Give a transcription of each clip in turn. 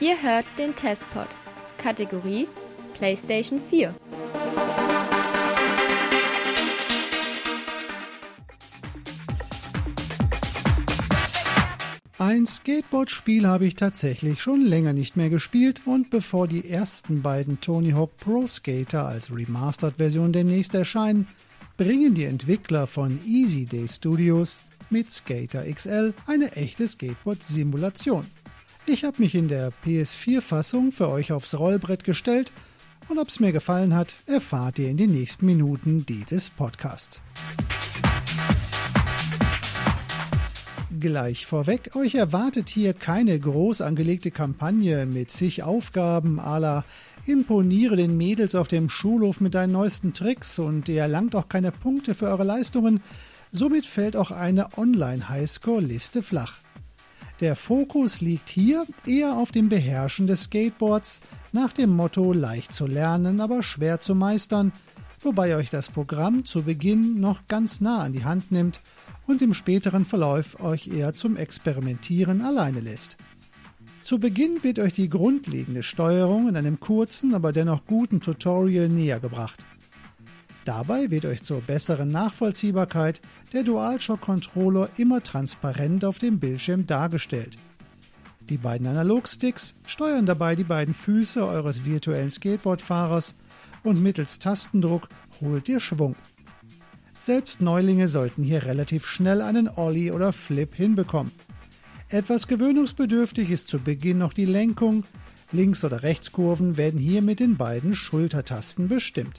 Ihr hört den Testpod. Kategorie PlayStation 4. Ein Skateboard-Spiel habe ich tatsächlich schon länger nicht mehr gespielt und bevor die ersten beiden Tony Hawk Pro Skater als Remastered-Version demnächst erscheinen, bringen die Entwickler von Easy Day Studios mit Skater XL eine echte Skateboard-Simulation. Ich habe mich in der PS4-Fassung für euch aufs Rollbrett gestellt und ob es mir gefallen hat, erfahrt ihr in den nächsten Minuten dieses Podcasts. Gleich vorweg, euch erwartet hier keine groß angelegte Kampagne mit zig Aufgaben à la imponiere den Mädels auf dem Schulhof mit deinen neuesten Tricks und ihr erlangt auch keine Punkte für eure Leistungen. Somit fällt auch eine Online-Highscore-Liste flach. Der Fokus liegt hier eher auf dem Beherrschen des Skateboards, nach dem Motto leicht zu lernen, aber schwer zu meistern, wobei euch das Programm zu Beginn noch ganz nah an die Hand nimmt und im späteren Verlauf euch eher zum Experimentieren alleine lässt. Zu Beginn wird euch die grundlegende Steuerung in einem kurzen, aber dennoch guten Tutorial näher gebracht. Dabei wird euch zur besseren Nachvollziehbarkeit der DualShock-Controller immer transparent auf dem Bildschirm dargestellt. Die beiden Analogsticks steuern dabei die beiden Füße eures virtuellen Skateboardfahrers und mittels Tastendruck holt ihr Schwung. Selbst Neulinge sollten hier relativ schnell einen Ollie oder Flip hinbekommen. Etwas gewöhnungsbedürftig ist zu Beginn noch die Lenkung. Links- oder Rechtskurven werden hier mit den beiden Schultertasten bestimmt.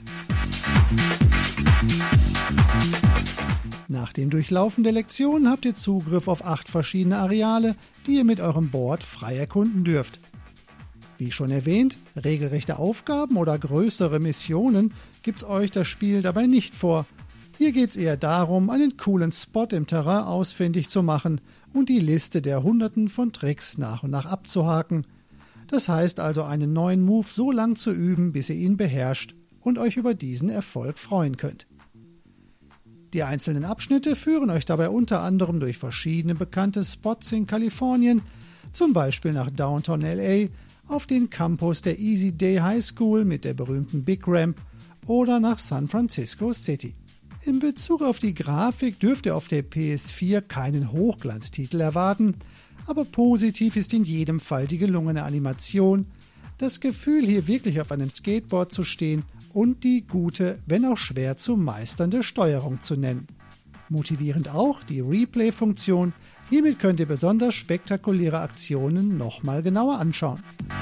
Nach dem Durchlaufen der Lektion habt ihr Zugriff auf 8 verschiedene Areale, die ihr mit eurem Board frei erkunden dürft. Wie schon erwähnt, regelrechte Aufgaben oder größere Missionen gibt euch das Spiel dabei nicht vor. Hier geht es eher darum, einen coolen Spot im Terrain ausfindig zu machen und die Liste der Hunderten von Tricks nach und nach abzuhaken. Das heißt also, einen neuen Move so lang zu üben, bis ihr ihn beherrscht und euch über diesen Erfolg freuen könnt. Die einzelnen Abschnitte führen euch dabei unter anderem durch verschiedene bekannte Spots in Kalifornien, zum Beispiel nach Downtown LA, auf den Campus der Easy Day High School mit der berühmten Big Ramp oder nach San Francisco City. In Bezug auf die Grafik dürft ihr auf der PS4 keinen Hochglanztitel erwarten, aber positiv ist in jedem Fall die gelungene Animation, das Gefühl, hier wirklich auf einem Skateboard zu stehen und die gute, wenn auch schwer zu meisternde Steuerung zu nennen. Motivierend auch die Replay-Funktion, hiermit könnt ihr besonders spektakuläre Aktionen nochmal genauer anschauen.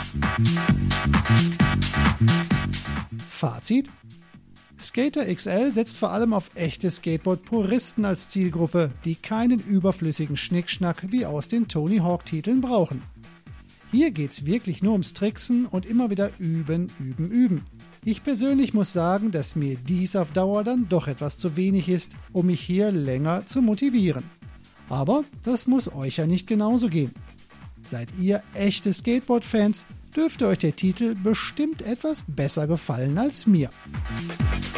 Fazit: Skater XL setzt vor allem auf echte Skateboard-Puristen als Zielgruppe, die keinen überflüssigen Schnickschnack wie aus den Tony Hawk-Titeln brauchen. Hier geht's wirklich nur ums Tricksen und immer wieder üben, üben, üben. Ich persönlich muss sagen, dass mir dies auf Dauer dann doch etwas zu wenig ist, um mich hier länger zu motivieren. Aber das muss euch ja nicht genauso gehen. Seid ihr echte Skateboard-Fans, dürfte euch der Titel bestimmt etwas besser gefallen als mir.